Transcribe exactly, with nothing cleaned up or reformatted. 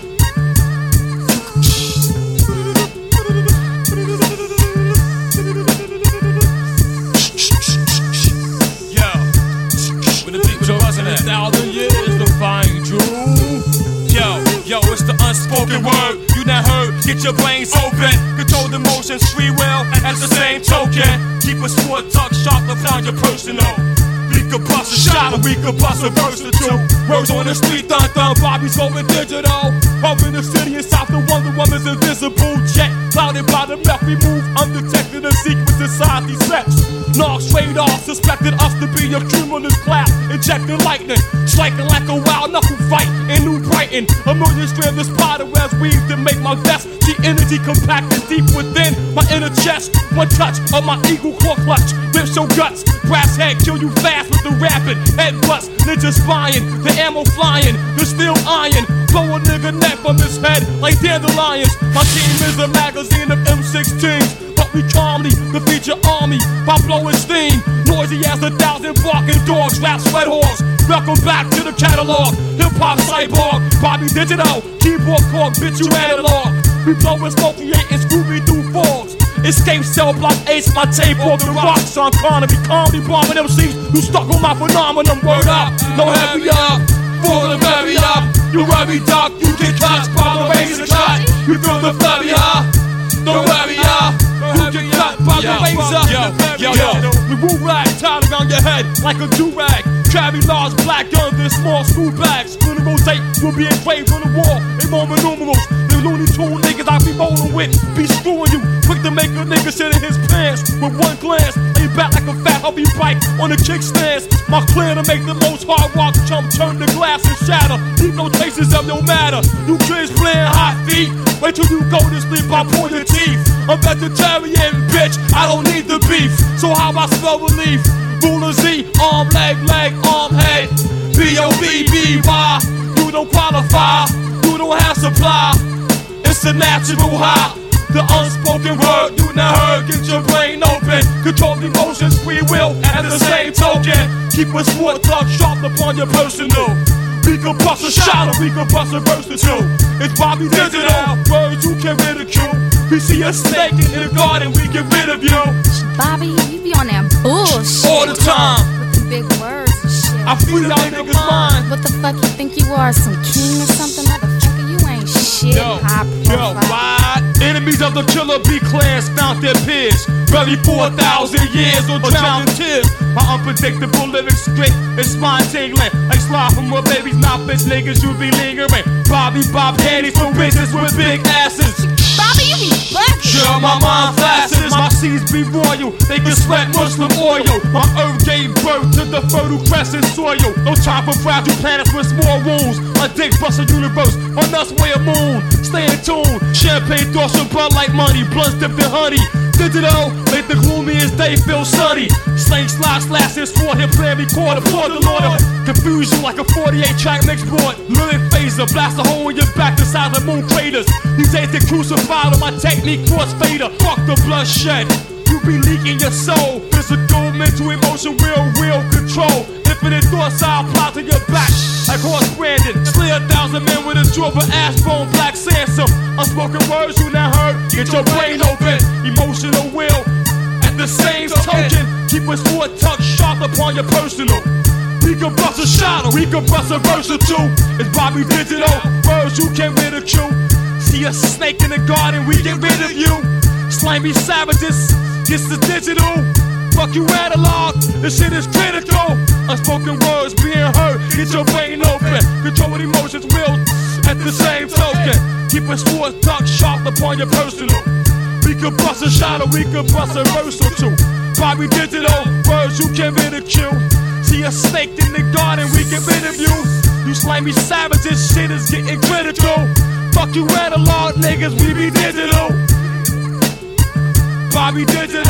It's the unspoken word you not heard. Get your brains open. Control the emotions, free will at the same token. Keep a sport tuck sharp upon your personal. We could bust a shot or we could bust a verse or two. Words on the street, dun dun, Bobby's going digital. Up in the city and south, the Wonder Woman's invisible. Jet clouded by the meth we move, undetected a secret society sex. Knocks radar suspected us to be a cumulus cloud, injecting lightning, striking like a wild knuckle fight in New Brighton. A million strands of spider webs weave to make my vest. The energy compacted deep within my inner chest. One touch of my eagle claw clutch rips your guts. Brass head kill you fast with the rapid head bust. Ninja spying, the ammo flying, the steel iron. Blow a nigga neck from his head like dandelions. My team is a magazine of M sixteens. But we calmly defeat your army by blowing steam. Noisy as a thousand barking dogs, rap sweat horse. Welcome back to the catalog. Hip hop cyborg, Bobby Digital, keyboard cork, bitch you analog. We blowing smoke, creating Scooby-Doo fogs. Escape cell block ace, my tape off the rocks. Sean Connery, calmly bombing M Cs who stuck on my phenomenon. Word up, no heavy up, for the very up. You worry, doc, you get clutched by the razor cut. You feel the flurry, huh? Don't worry, y'all. You get cut by the razor. Yo, yo, yo. The woo rag tied around your head like a do-rag. Carry large black guns in small school bags. Funeral tape will be engraved on the wall in Roman numerals. The Looney Tune niggas I be rolling with be screwing you. Quick to make a nigga shit in his pants with one glance. Lay back like a fat hubby bike on the kickstands. My clan to make the most hard rock jump, turn the glass and shatter. Leave no traces of no matter. You kids playing hot feet. Wait till you go to sleep, I pull your teeth. I'm vegetarian, bitch, I don't need the beef. So how I spell relief? Ruler Z, arm, leg, leg, arm, head. B O B B Y, you don't qualify. You don't have supply. It's a natural high. The unspoken word you not heard, get your brain open. Control the emotions, free will at the same token. Keep a sport talk sharp upon your personal. We can bust a shot or we can bust a verse or two. It's Bobby Digital, words you can ridicule. We see a snake in the garden, we get rid of you. Bobby, you be on that bullshit all the time. With the big words and shit. I free y'all niggas mind. What the fuck you think you are, some king or something? Motherfucker, you ain't shit. Yo, high yo, why? Enemies of the killer B clans found their peers. Buried four thousand years or drowned in tears. My unpredictable living script is spine tingling. Like slide from a baby's mouth, bitch niggas you be lingering. Bobby Bob Handy's for business with big asses. Bobby, you be bugging. Sure, my mind flashes, my seeds be royal. They can sweat Muslim oil. My earth gave birth to the fertile crescent soil. No time for fragile planets with small wounds. A dick bust a universe on us way a moon. Stay in tune, champagne dorsal blood like money. Blunts dipped in honey. Digital, make the gloomiest day feel sunny. Slang slash slashes for him plan record pour the Lord. Confuse you like a forty-eight track mix board. Lyric phaser, blast a hole in your back the size of moon craters. You take the crucified on my technique crossfader. Fuck the bloodshed. You be leaking your soul. Physical, mental, emotion, real, real control. Infinite thoughts I'll apply to your back. Like horse branded. Slay a thousand men with a jaw of ash bone, black Sansom. Unspoken words you not heard. Get your brain open. Emotional will. At the same token, keep a sword tucked sharp upon your personal. We can bust a shot or we can bust a verse or two. It's Bobby Digital. Words you can't ridicule. See a snake in the garden, we get rid of you. Slimy savages, this is digital. Fuck you analog, this shit is critical. Unspoken words being heard, get your brain open. Control emotions, will at the same token. Keep a sword tucked sharp upon your personal. We can bust a shot or we can bust a verse or two. Bobby Digital, words you can't ridicule. See a snake in the garden, we get rid of you. You slimy savages, shit is getting critical. Fuck you analog niggas, we be digital. Bobby Digital.